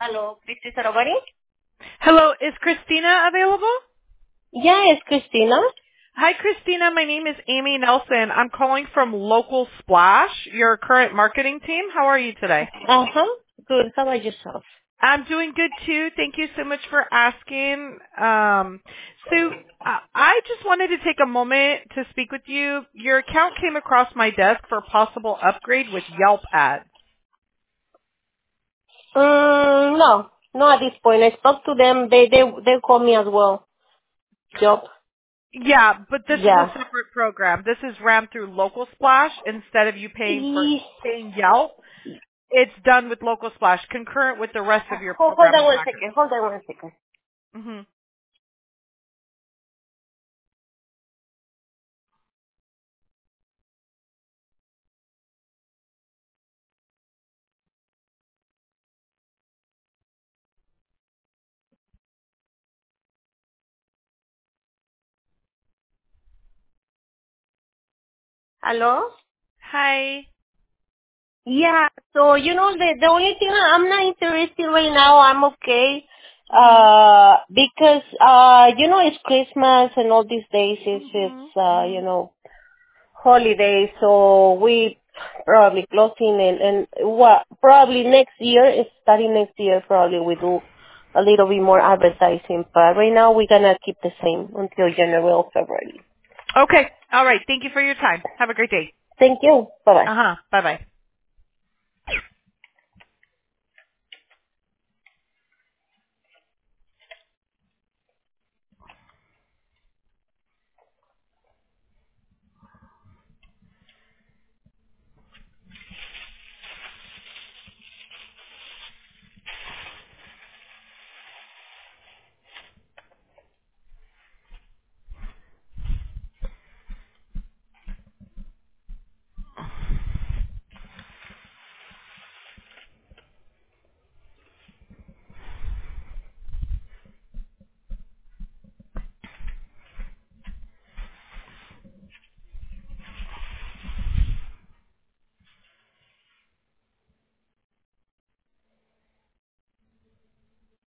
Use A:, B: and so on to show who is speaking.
A: Hello, Christy Sarabari?
B: Hello, is Christina available?
A: Yeah, it's Christina.
B: Hi, Christina. My name is Amy Nelson. I'm calling from Local Splash, your current marketing team. How are you today?
A: Uh-huh. Good. How about yourself?
B: I'm doing good too. Thank you so much for asking. I just wanted to take a moment to speak with you. Your account came across my desk for possible upgrade with Yelp ads.
A: No. No, at this point. I spoke to them. They call me as well. Job.
B: Yeah, but this is a
A: Yeah.
B: separate program. This is ran through Local Splash instead of you
A: E-
B: paying Yelp. It's done with Local Splash, concurrent with the rest of your
A: Hold on
B: programming
A: one
B: package.
A: second. Hold on one second.
B: hmm
A: Hello?
B: Hi.
A: Yeah. So, the only thing I'm not interested right now, I'm okay.
B: Mhm.
A: Because, it's Christmas and all these days
B: Mhm.
A: it's holiday, so we probably closing and what probably next year, starting next year, probably we do a little bit more advertising. But right now we're gonna keep the same until January or February.
B: Okay. All right. Thank you for your time. Have a great day.
A: Thank you. Bye bye.
B: Bye bye.